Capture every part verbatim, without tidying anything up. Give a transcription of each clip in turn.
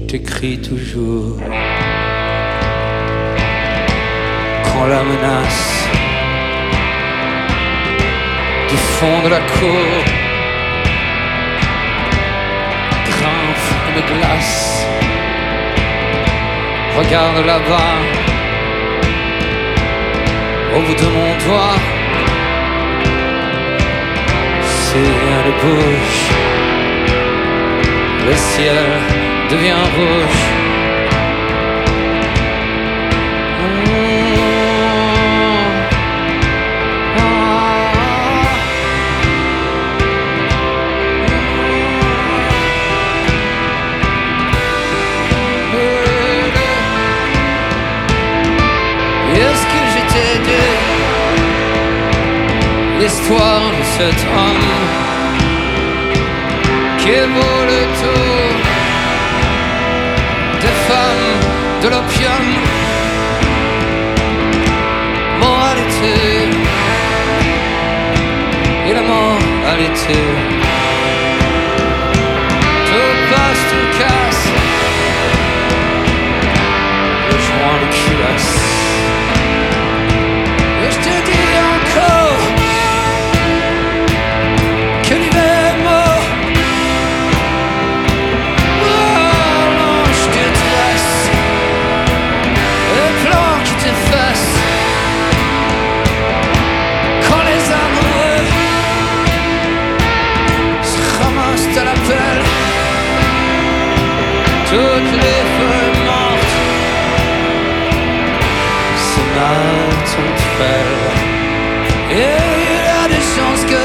t'écris toujours. Quand la menace du fond de la cour grimpe et me glace, regarde là-bas, au bout de mon doigt, c'est rien de bouche, le ciel devient rouge. L'histoire de cet homme qui vaut le tour des femmes de l'opium. Moralité et la moralité, tout passe, tout casse, le joint de culasse. Et je te dis encore que l'hiver est mort. Oh, l'ange détresse, les plans qui t'effacent. Quand les amoureux se ramassent à l'appel, toutes les feuilles mortes se mettent entre elles. Et il y a des chances que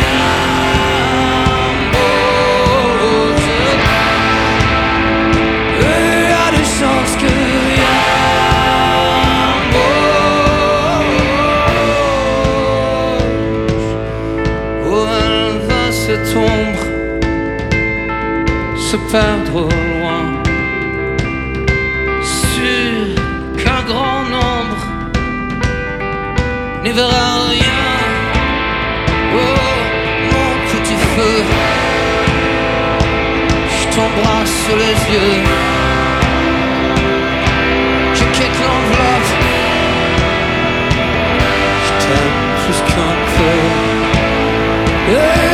cette ombre se perdre au loin, sûr qu'un grand nombre n'y verra rien. Oh mon petit feu, je t'embrasse sur les yeux, je quitte l'enveloppe, je t'aime plus qu'un peu. Yeah.